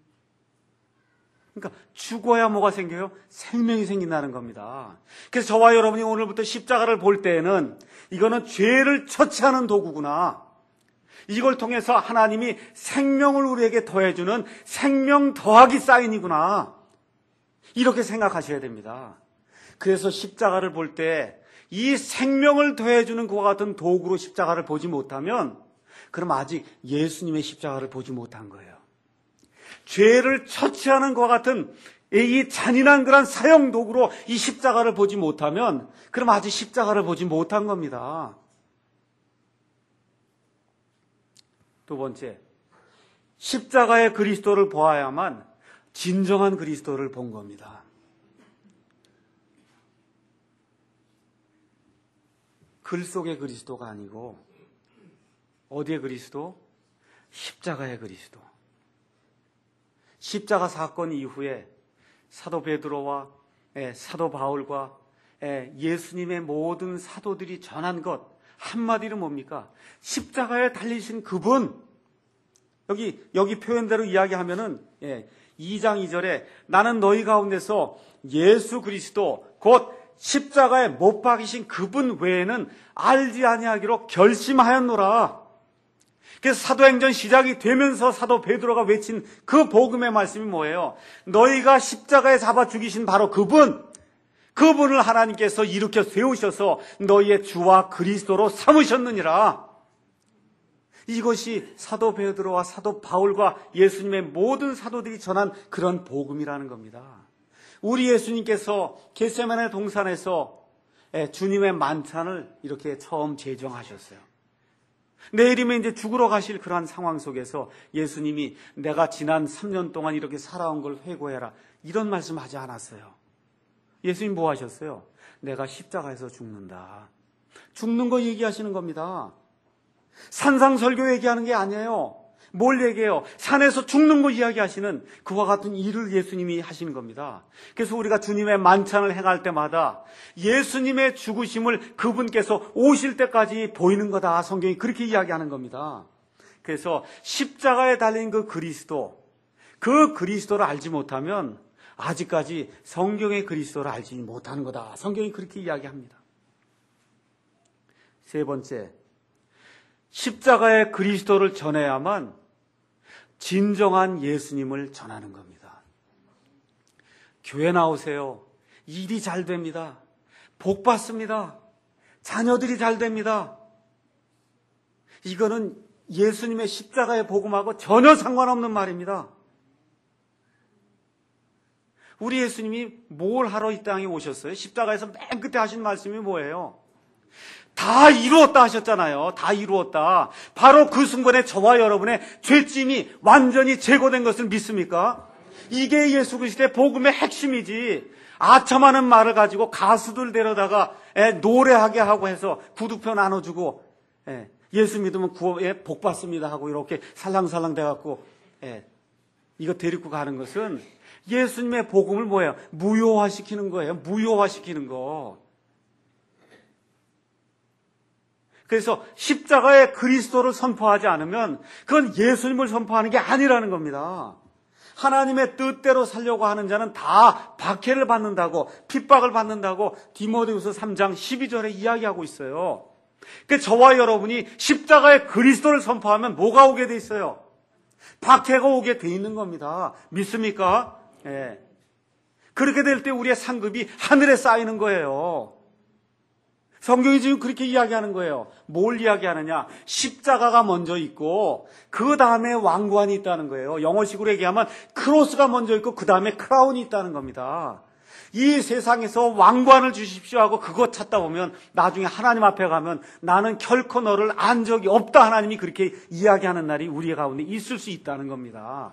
A: 그러니까 죽어야 뭐가 생겨요? 생명이 생긴다는 겁니다. 그래서 저와 여러분이 오늘부터 십자가를 볼 때에는 이거는 죄를 처치하는 도구구나. 이걸 통해서 하나님이 생명을 우리에게 더해주는 생명 더하기 사인이구나. 이렇게 생각하셔야 됩니다. 그래서 십자가를 볼 때 이 생명을 더해주는 그와 같은 도구로 십자가를 보지 못하면 그럼 아직 예수님의 십자가를 보지 못한 거예요. 죄를 처치하는 것과 같은 이 잔인한 그런 사형 도구로 이 십자가를 보지 못하면 그럼 아직 십자가를 보지 못한 겁니다. 두 번째, 십자가의 그리스도를 보아야만 진정한 그리스도를 본 겁니다. 글 속의 그리스도가 아니고 어디의 그리스도? 십자가의 그리스도. 십자가 사건 이후에 사도 베드로와 사도 바울과 예수님의 모든 사도들이 전한 것 한마디로 뭡니까? 십자가에 달리신 그분. 여기 표현대로 이야기하면은 2장 2절에 나는 너희 가운데서 예수 그리스도 곧 십자가에 못 박이신 그분 외에는 알지 아니하기로 결심하였노라. 그래서 사도행전 시작이 되면서 사도 베드로가 외친 그 복음의 말씀이 뭐예요? 너희가 십자가에 잡아 죽이신 바로 그분을 하나님께서 일으켜 세우셔서 너희의 주와 그리스도로 삼으셨느니라. 이것이 사도 베드로와 사도 바울과 예수님의 모든 사도들이 전한 그런 복음이라는 겁니다. 우리 예수님께서 겟세마네 동산에서 주님의 만찬을 이렇게 처음 제정하셨어요. 내일이면 이제 죽으러 가실 그러한 상황 속에서 예수님이 내가 지난 3년 동안 이렇게 살아온 걸 회고해라, 이런 말씀 하지 않았어요. 예수님 뭐 하셨어요? 내가 십자가에서 죽는다. 죽는 거 얘기하시는 겁니다. 산상설교 얘기하는 게 아니에요. 뭘 얘기해요? 산에서 죽는 거 이야기하시는 그와 같은 일을 예수님이 하시는 겁니다. 그래서 우리가 주님의 만찬을 행할 때마다 예수님의 죽으심을 그분께서 오실 때까지 보이는 거다. 성경이 그렇게 이야기하는 겁니다. 그래서 십자가에 달린 그 그리스도를 알지 못하면 아직까지 성경의 그리스도를 알지 못하는 거다. 성경이 그렇게 이야기합니다. 세 번째, 십자가의 그리스도를 전해야만 진정한 예수님을 전하는 겁니다. 교회 나오세요. 일이 잘 됩니다. 복 받습니다. 자녀들이 잘 됩니다. 이거는 예수님의 십자가의 복음하고 전혀 상관없는 말입니다. 우리 예수님이 뭘 하러 이 땅에 오셨어요? 십자가에서 맨 끝에 하신 말씀이 뭐예요? 다 이루었다 하셨잖아요. 다 이루었다. 바로 그 순간에 저와 여러분의 죄짐이 완전히 제거된 것을 믿습니까? 이게 예수 그리스도의 복음의 핵심이지. 아첨하는 말을 가지고 가수들 데려다가 노래하게 하고 해서 구두표 나눠주고 예수 믿으면 복 받습니다 하고 이렇게 살랑살랑 돼갖고 이거 데리고 가는 것은 예수님의 복음을 뭐예요? 무효화시키는 거예요. 무효화시키는 거. 그래서 십자가의 그리스도를 선포하지 않으면 그건 예수님을 선포하는 게 아니라는 겁니다. 하나님의 뜻대로 살려고 하는 자는 다 박해를 받는다고, 핍박을 받는다고 디모데후서 3장 12절에 이야기하고 있어요. 그래서 저와 여러분이 십자가의 그리스도를 선포하면 뭐가 오게 돼 있어요? 박해가 오게 돼 있는 겁니다. 믿습니까? 예. 그렇게 될 때 우리의 상급이 하늘에 쌓이는 거예요. 성경이 지금 그렇게 이야기하는 거예요. 뭘 이야기하느냐? 십자가가 먼저 있고 그 다음에 왕관이 있다는 거예요. 영어식으로 얘기하면 크로스가 먼저 있고 그 다음에 크라운이 있다는 겁니다. 이 세상에서 왕관을 주십시오 하고 그거 찾다 보면 나중에 하나님 앞에 가면 나는 결코 너를 안 적이 없다. 하나님이 그렇게 이야기하는 날이 우리 가운데 있을 수 있다는 겁니다.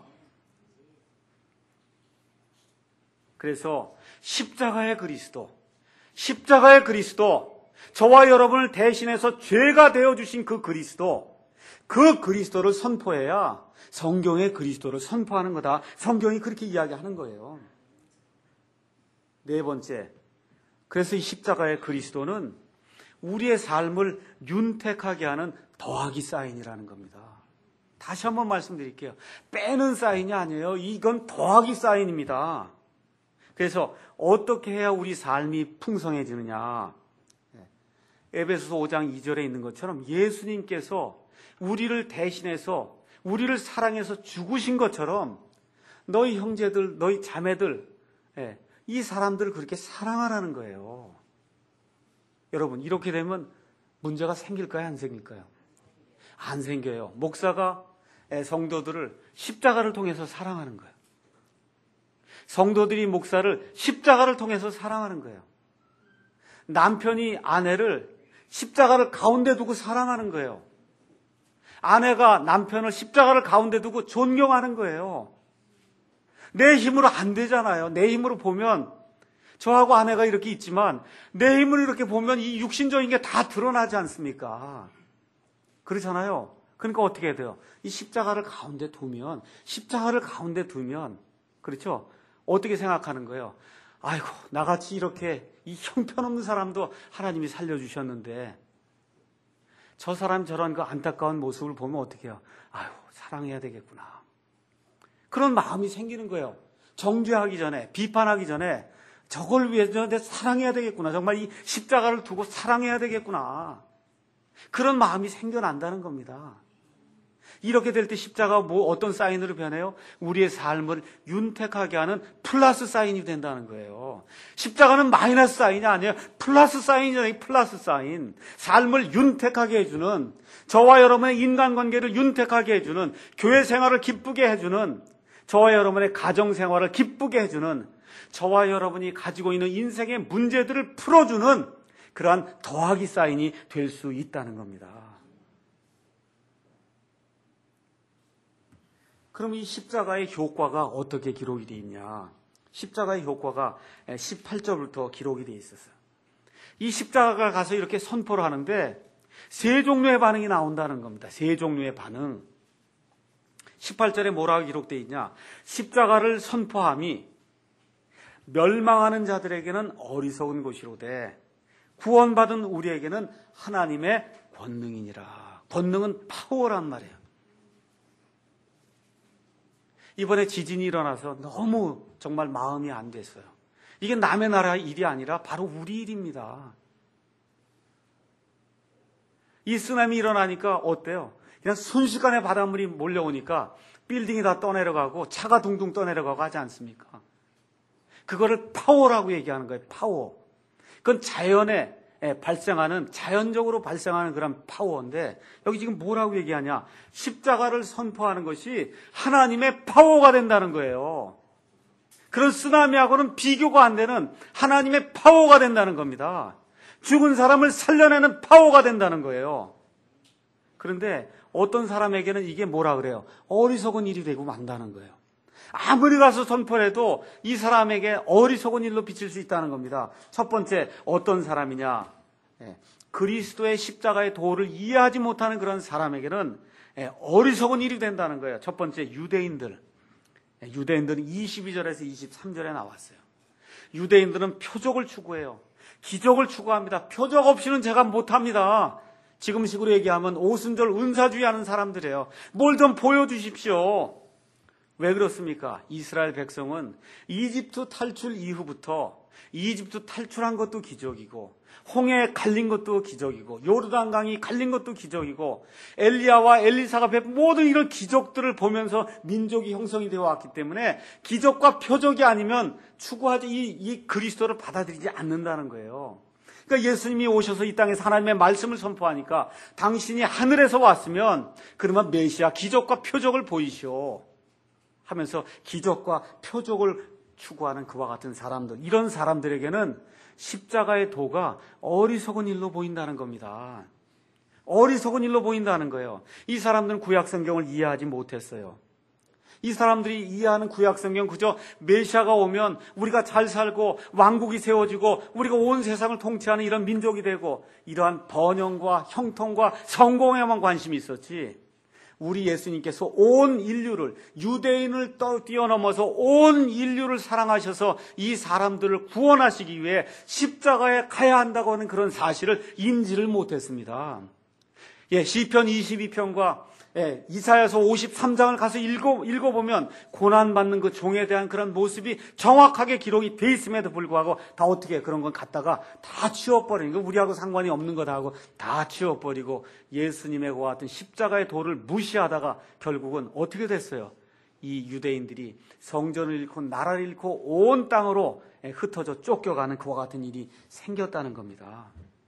A: 그래서 십자가의 그리스도, 저와 여러분을 대신해서 죄가 되어주신 그 그리스도를 선포해야 성경의 그리스도를 선포하는 거다. 성경이 그렇게 이야기하는 거예요. 네 번째, 그래서 이 십자가의 그리스도는 우리의 삶을 윤택하게 하는 더하기 사인이라는 겁니다. 다시 한번 말씀드릴게요. 빼는 사인이 아니에요. 이건 더하기 사인입니다. 그래서 어떻게 해야 우리 삶이 풍성해지느냐? 에베소서 5장 2절에 있는 것처럼 예수님께서 우리를 대신해서 우리를 사랑해서 죽으신 것처럼 너희 형제들, 너희 자매들, 이 사람들을 그렇게 사랑하라는 거예요. 여러분, 이렇게 되면 문제가 생길까요? 안 생길까요? 안 생겨요. 목사가 성도들을 십자가를 통해서 사랑하는 거예요. 성도들이 목사를 십자가를 통해서 사랑하는 거예요. 남편이 아내를 십자가를 가운데 두고 사랑하는 거예요. 아내가 남편을 십자가를 가운데 두고 존경하는 거예요. 내 힘으로 안 되잖아요. 내 힘으로 보면 저하고 아내가 이렇게 있지만 내 힘으로 이렇게 보면 이 육신적인 게 다 드러나지 않습니까? 그렇잖아요. 그러니까 어떻게 해야 돼요? 이 십자가를 가운데 두면 그렇죠? 어떻게 생각하는 거예요? 아이고, 나같이 이렇게 이 형편없는 사람도 하나님이 살려주셨는데 저 사람 저런 그 안타까운 모습을 보면 어떻게 해요? 아유, 사랑해야 되겠구나. 그런 마음이 생기는 거예요. 정죄하기 전에, 비판하기 전에 저걸 위해서 내가 사랑해야 되겠구나. 정말 이 십자가를 두고 사랑해야 되겠구나. 그런 마음이 생겨난다는 겁니다. 이렇게 될 때 십자가가 어떤 사인으로 변해요? 우리의 삶을 윤택하게 하는 플러스 사인이 된다는 거예요. 십자가는 마이너스 사인이 아니에요. 플러스 사인이잖아요. 플러스 사인. 삶을 윤택하게 해주는, 저와 여러분의 인간관계를 윤택하게 해주는, 교회 생활을 기쁘게 해주는, 저와 여러분의 가정생활을 기쁘게 해주는, 저와 여러분이 가지고 있는 인생의 문제들을 풀어주는 그러한 더하기 사인이 될 수 있다는 겁니다. 그럼 이 십자가의 효과가 어떻게 기록이 되어 있냐? 십자가의 효과가 18절부터 기록이 되어 있었어요. 이 십자가가 가서 이렇게 선포를 하는데 세 종류의 반응이 나온다는 겁니다. 세 종류의 반응. 18절에 뭐라고 기록되어 있냐? 십자가를 선포함이 멸망하는 자들에게는 어리석은 것이로되 구원받은 우리에게는 하나님의 권능이니라. 권능은 파워란 말이에요. 이번에 지진이 일어나서 너무 정말 마음이 안 됐어요. 이게 남의 나라 일이 아니라 바로 우리 일입니다. 이 쓰나미 일어나니까 어때요? 그냥 순식간에 바닷물이 몰려오니까 빌딩이 다 떠내려가고 차가 둥둥 떠내려가고 하지 않습니까? 그거를 파워라고 얘기하는 거예요. 파워. 그건 자연에 발생하는, 자연적으로 발생하는 그런 파워인데 여기 지금 뭐라고 얘기하냐? 십자가를 선포하는 것이 하나님의 파워가 된다는 거예요. 그런 쓰나미하고는 비교가 안 되는 하나님의 파워가 된다는 겁니다. 죽은 사람을 살려내는 파워가 된다는 거예요. 그런데 어떤 사람에게는 이게 뭐라 그래요? 어리석은 일이 되고 만다는 거예요. 아무리 가서 선포를 해도 이 사람에게 어리석은 일로 비칠 수 있다는 겁니다. 첫 번째, 어떤 사람이냐? 그리스도의 십자가의 도를 이해하지 못하는 그런 사람에게는 어리석은 일이 된다는 거예요. 첫 번째, 유대인들. 유대인들은 22절에서 23절에 나왔어요. 유대인들은 표적을 추구해요. 기적을 추구합니다. 표적 없이는 제가 못합니다. 지금식으로 얘기하면 오순절 은사주의하는 사람들이에요. 뭘 좀 보여주십시오. 왜 그렇습니까? 이스라엘 백성은 이집트 탈출 이후부터 이집트 탈출한 것도 기적이고 홍해에 갈린 것도 기적이고 요르단강이 갈린 것도 기적이고 엘리야와 엘리사가 베푼 모든 이런 기적들을 보면서 민족이 형성이 되어 왔기 때문에 기적과 표적이 아니면 추구하지 이 그리스도를 받아들이지 않는다는 거예요. 그러니까 예수님이 오셔서 이 땅에서 하나님의 말씀을 선포하니까 당신이 하늘에서 왔으면 그러면 메시아 기적과 표적을 보이시오 하면서 기적과 표적을 추구하는 그와 같은 사람들, 이런 사람들에게는 십자가의 도가 어리석은 일로 보인다는 겁니다. 어리석은 일로 보인다는 거예요. 이 사람들은 구약 성경을 이해하지 못했어요. 이 사람들이 이해하는 구약 성경 그저 메시아가 오면 우리가 잘 살고 왕국이 세워지고 우리가 온 세상을 통치하는 이런 민족이 되고 이러한 번영과 형통과 성공에만 관심이 있었지, 우리 예수님께서 온 인류를, 유대인을 뛰어넘어서 온 인류를 사랑하셔서 이 사람들을 구원하시기 위해 십자가에 가야 한다고 하는 그런 사실을 인지를 못했습니다. 시편 22편과 이사야서 53장을 가서 읽어보면 고난받는 그 종에 대한 그런 모습이 정확하게 기록이 돼 있음에도 불구하고 다 어떻게 그런 건 갖다가 다 치워버리는 거, 우리하고 상관이 없는 거다 하고 다 치워버리고 예수님의 그와 같은 십자가의 도를 무시하다가 결국은 어떻게 됐어요? 이 유대인들이 성전을 잃고 나라를 잃고 온 땅으로 흩어져 쫓겨가는 그와 같은 일이 생겼다는 겁니다.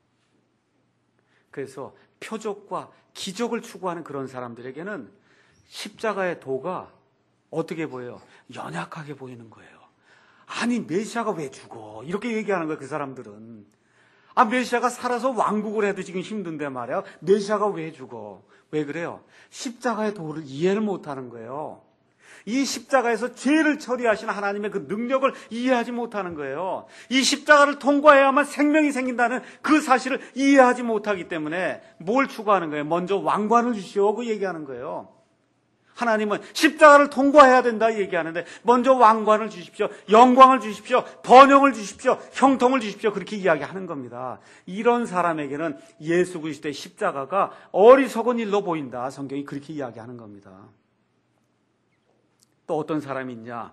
A: 그래서 표적과 기적을 추구하는 그런 사람들에게는 십자가의 도가 어떻게 보여요? 연약하게 보이는 거예요. 아니 메시아가 왜 죽어? 이렇게 얘기하는 거예요. 그 사람들은. 메시아가 살아서 왕국을 해도 지금 힘든데 말이야. 메시아가 왜 죽어? 왜 그래요? 십자가의 도를 이해를 못하는 거예요. 이 십자가에서 죄를 처리하신 하나님의 그 능력을 이해하지 못하는 거예요. 이 십자가를 통과해야만 생명이 생긴다는 그 사실을 이해하지 못하기 때문에 뭘 추구하는 거예요? 먼저 왕관을 주시오 그 얘기하는 거예요. 하나님은 십자가를 통과해야 된다 얘기하는데 먼저 왕관을 주십시오, 영광을 주십시오, 번영을 주십시오, 형통을 주십시오, 그렇게 이야기하는 겁니다. 이런 사람에게는 예수 그리스도의 십자가가 어리석은 일로 보인다, 성경이 그렇게 이야기하는 겁니다. 또 어떤 사람이 있냐?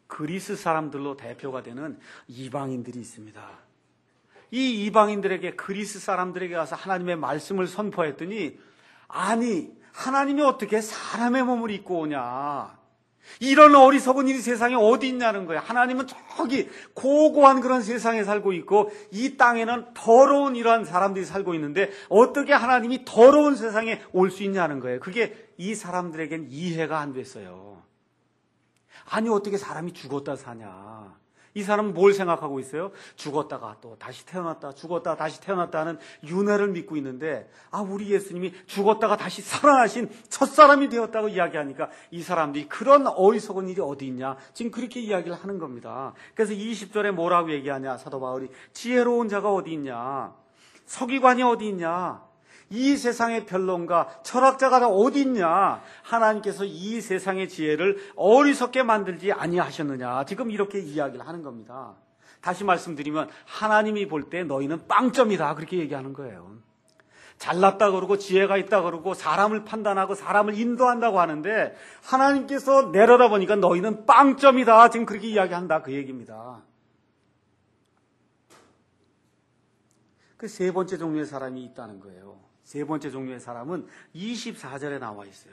A: 그리스 사람들로 대표가 되는 이방인들이 있습니다. 이 이방인들에게, 그리스 사람들에게 가서 하나님의 말씀을 선포했더니, 아니, 하나님이 어떻게 사람의 몸을 입고 오냐? 이런 어리석은 일이 세상에 어디 있냐는 거예요. 하나님은 저기 고고한 그런 세상에 살고 있고, 이 땅에는 더러운 이러한 사람들이 살고 있는데 어떻게 하나님이 더러운 세상에 올 수 있냐는 거예요. 그게 이 사람들에겐 이해가 안 됐어요. 아니, 어떻게 사람이 죽었다 사냐? 이 사람은 뭘 생각하고 있어요? 죽었다가 또 다시 태어났다, 죽었다가 다시 태어났다는 윤회를 믿고 있는데, 우리 예수님이 죽었다가 다시 살아나신 첫사람이 되었다고 이야기하니까 이 사람들이 그런 어리석은 일이 어디 있냐? 지금 그렇게 이야기를 하는 겁니다. 그래서 20절에 뭐라고 얘기하냐? 사도 바울이 지혜로운 자가 어디 있냐? 서기관이 어디 있냐? 이 세상의 변론가, 철학자가 어디 있냐? 하나님께서 이 세상의 지혜를 어리석게 만들지 아니하셨느냐? 지금 이렇게 이야기를 하는 겁니다. 다시 말씀드리면 하나님이 볼 때 너희는 빵점이다, 그렇게 얘기하는 거예요. 잘났다 그러고 지혜가 있다 그러고 사람을 판단하고 사람을 인도한다고 하는데, 하나님께서 내려다보니까 너희는 빵점이다, 지금 그렇게 이야기한다, 그 얘기입니다. 그 세 번째 종류의 사람이 있다는 거예요. 세 번째 종류의 사람은 24절에 나와 있어요.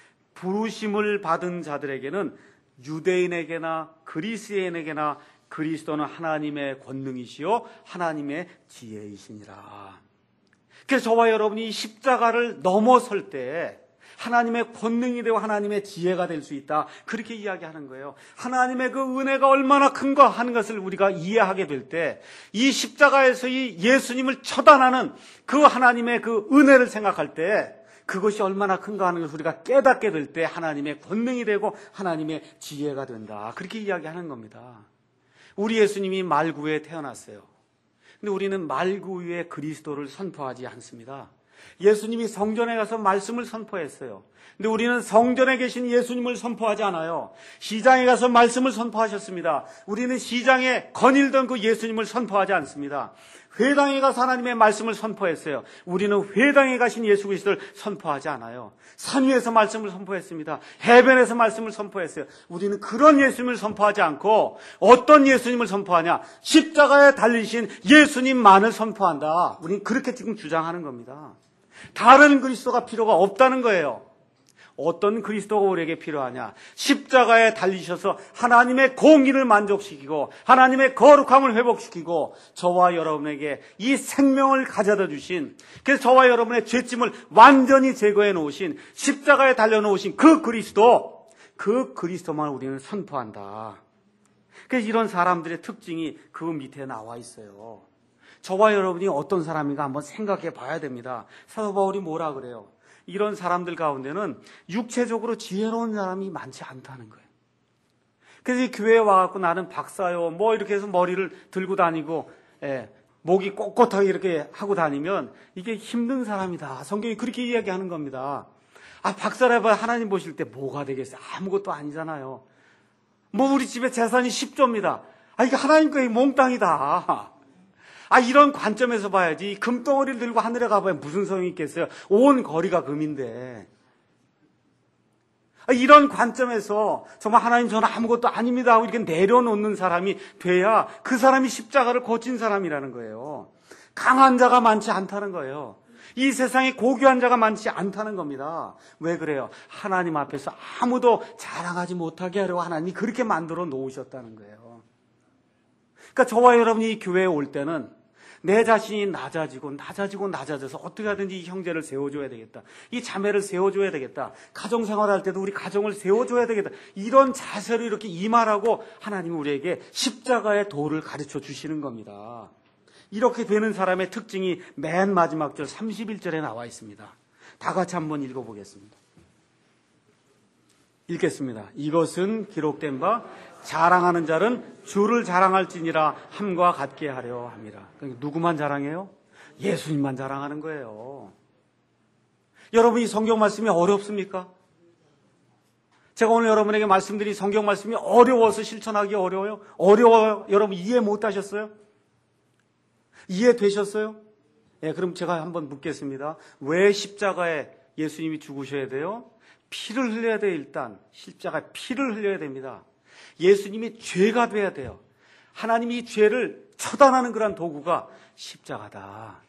A: 부르심을 받은 자들에게는, 유대인에게나 그리스인에게나 그리스도는 하나님의 권능이시요 하나님의 지혜이시니라. 그래서 저와 여러분이 십자가를 넘어설 때 하나님의 권능이 되고 하나님의 지혜가 될 수 있다, 그렇게 이야기하는 거예요. 하나님의 그 은혜가 얼마나 큰가 하는 것을 우리가 이해하게 될 때, 이 십자가에서 이 예수님을 처단하는 그 하나님의 그 은혜를 생각할 때, 그것이 얼마나 큰가 하는 것을 우리가 깨닫게 될 때 하나님의 권능이 되고 하나님의 지혜가 된다, 그렇게 이야기하는 겁니다. 우리 예수님이 말구에 태어났어요. 근데 우리는 말구 위에 그리스도를 선포하지 않습니다. 예수님이 성전에 가서 말씀을 선포했어요. 근데 우리는 성전에 계신 예수님을 선포하지 않아요. 시장에 가서 말씀을 선포하셨습니다. 우리는 시장에 거닐던 그 예수님을 선포하지 않습니다. 회당에 가서 하나님의 말씀을 선포했어요. 우리는 회당에 가신 예수 그리스도를 선포하지 않아요. 산 위에서 말씀을 선포했습니다. 해변에서 말씀을 선포했어요. 우리는 그런 예수님을 선포하지 않고 어떤 예수님을 선포하냐? 십자가에 달리신 예수님만을 선포한다. 우리는 그렇게 지금 주장하는 겁니다. 다른 그리스도가 필요가 없다는 거예요. 어떤 그리스도가 우리에게 필요하냐? 십자가에 달리셔서 하나님의 공의를 만족시키고 하나님의 거룩함을 회복시키고 저와 여러분에게 이 생명을 가져다 주신, 그래서 저와 여러분의 죄짐을 완전히 제거해 놓으신, 십자가에 달려놓으신 그 그리스도만 우리는 선포한다. 그래서 이런 사람들의 특징이 그 밑에 나와 있어요. 저와 여러분이 어떤 사람인가 한번 생각해 봐야 됩니다. 사도 바울이 뭐라 그래요? 이런 사람들 가운데는 육체적으로 지혜로운 사람이 많지 않다는 거예요. 그래서 이 교회에 와갖고 나는 박사요, 뭐 이렇게 해서 머리를 들고 다니고, 목이 꼿꼿하게 이렇게 하고 다니면 이게 힘든 사람이다. 성경이 그렇게 이야기하는 겁니다. 박사라봐 하나님 보실 때 뭐가 되겠어요? 아무것도 아니잖아요. 뭐 우리 집에 재산이 10조입니다. 이게 하나님 거의 몽땅이다. 이런 관점에서 봐야지. 금덩어리를 들고 하늘에 가봐야 무슨 소용이 있겠어요? 온 거리가 금인데. 이런 관점에서 정말 하나님 저는 아무것도 아닙니다 하고 이렇게 내려놓는 사람이 돼야 그 사람이 십자가를 거친 사람이라는 거예요. 강한 자가 많지 않다는 거예요. 이 세상에 고귀한 자가 많지 않다는 겁니다. 왜 그래요? 하나님 앞에서 아무도 자랑하지 못하게 하려고 하나님이 그렇게 만들어 놓으셨다는 거예요. 그러니까 저와 여러분이 이 교회에 올 때는 내 자신이 낮아져서 어떻게 하든지 이 형제를 세워줘야 되겠다. 이 자매를 세워줘야 되겠다. 가정생활할 때도 우리 가정을 세워줘야 되겠다. 이런 자세로 이렇게 임하라고 하나님은 우리에게 십자가의 도를 가르쳐 주시는 겁니다. 이렇게 되는 사람의 특징이 맨 마지막 절 31절에 나와 있습니다. 다 같이 한번 읽어보겠습니다. 읽겠습니다. 이것은 기록된 바 자랑하는 자는 주를 자랑할지니라 함과 같게 하려 함이라. 누구만 자랑해요? 예수님만 자랑하는 거예요. 여러분, 이 성경 말씀이 어렵습니까? 제가 오늘 여러분에게 말씀드린 성경 말씀이 어려워서 실천하기 어려워요? 어려워요? 여러분 이해 못하셨어요? 이해되셨어요? 그럼 제가 한번 묻겠습니다. 왜 십자가에 예수님이 죽으셔야 돼요? 피를 흘려야 돼요. 일단 십자가에 피를 흘려야 됩니다. 예수님이 죄가 돼야 돼요. 하나님이 이 죄를 처단하는 그런 도구가 십자가다.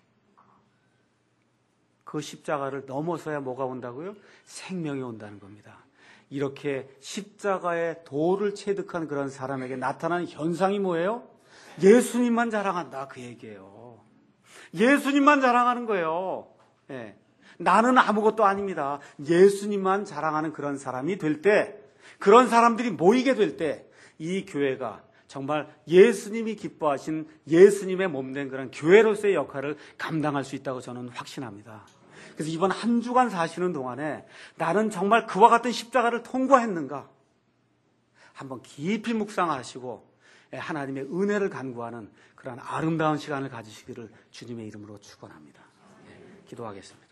A: 그 십자가를 넘어서야 뭐가 온다고요? 생명이 온다는 겁니다. 이렇게 십자가의 도를 체득한 그런 사람에게 나타나는 현상이 뭐예요? 예수님만 자랑한다, 그 얘기예요. 예수님만 자랑하는 거예요. 예. 나는 아무것도 아닙니다. 예수님만 자랑하는 그런 사람이 될 때, 그런 사람들이 모이게 될 때, 이 교회가 정말 예수님이 기뻐하신 예수님의 몸된 그런 교회로서의 역할을 감당할 수 있다고 저는 확신합니다. 그래서 이번 한 주간 사시는 동안에 나는 정말 그와 같은 십자가를 통과했는가? 한번 깊이 묵상하시고 하나님의 은혜를 간구하는 그런 아름다운 시간을 가지시기를 주님의 이름으로 축원합니다. 기도하겠습니다.